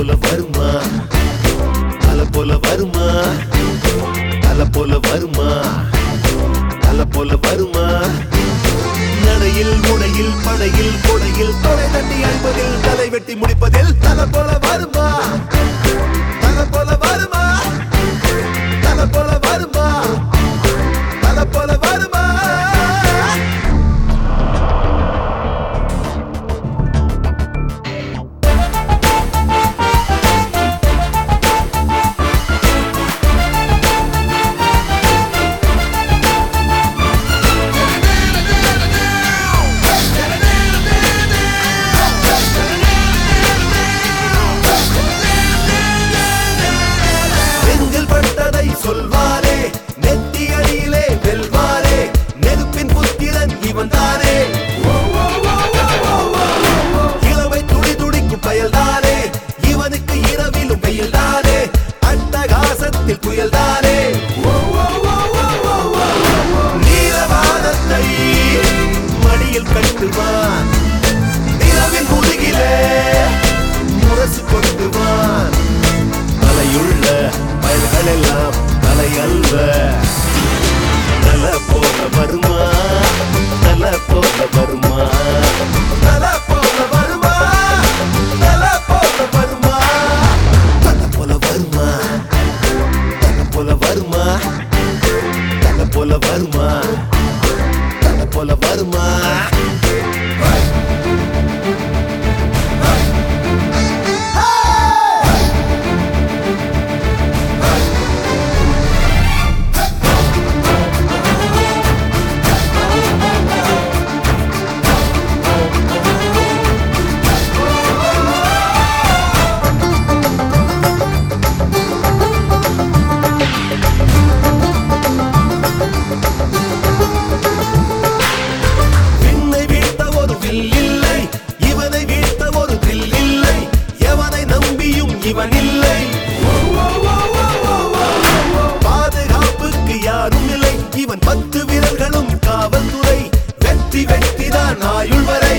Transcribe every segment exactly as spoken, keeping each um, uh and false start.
போல வருமா அல போல வருமா அல போல வருமா அல போல வருமா நடையில் முடையில் படையில் கொடையில் தொலை தட்டி அழிப்பதில் தலை வெட்டி முடிப்பதில் தல போல வருமா தல போல வருமா தல போல வருமா தல போல வருமா சொல்வாரே நெத்தி அடியிலே வெல்வாரே நெருப்பின் புத்திரன் இவன் தானே இளவை துடி துடிக்கும் பயல்தானே இவனுக்கு இரவிலும் வெயில்தானே அட்டகாசத்தில் புயல்தானே நீலவானத்தை மடியில் கட்டுவான் நிலவின் முதுகிலே முரசு கொண்டுவான் தலையுள்ள பயல்கள் எல்லாம் தலை அல்வ தல போல வருமா தல போல வருமா தல போல வருமா தல போல வருமா தல போல வருமா தல போல வருமா தல போல வருமா தல போல வருமா இவன் இல்லை பாதுகாப்புக்கு யாரும் இல்லை இவன் பத்து விரல்களும் காவல்துறை வெற்றி வெற்றிதான் ஆயுள் வரை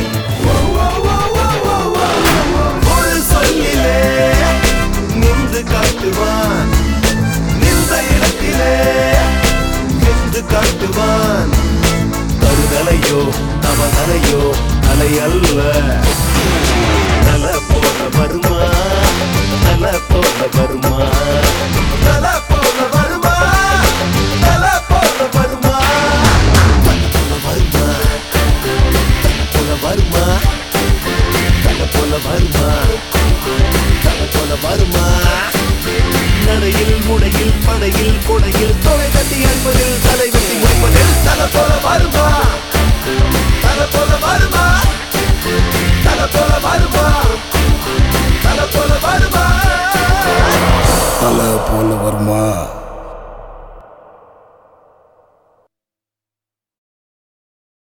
ஒரு சொல்லிலே நின்று காட்டுவான் நின்ற இடத்திலே நின்று காட்டுவான் தருதலையோ தவதலையோ அலை அல்ல தல போல வருமா தல போல வருமா தல போல வருமா தல போல வருமா தல போல வருமா தல போல வருமா தல போல வருமா நடையில் முடையில் படையில் கொடையில் தொலை தட்டி அழிப்பதில் தலை வெட்டி முடிப்பதில் தல போல வருமா தல போல வருமா தல போல வருமா தல போல வருமா தல போல வருமா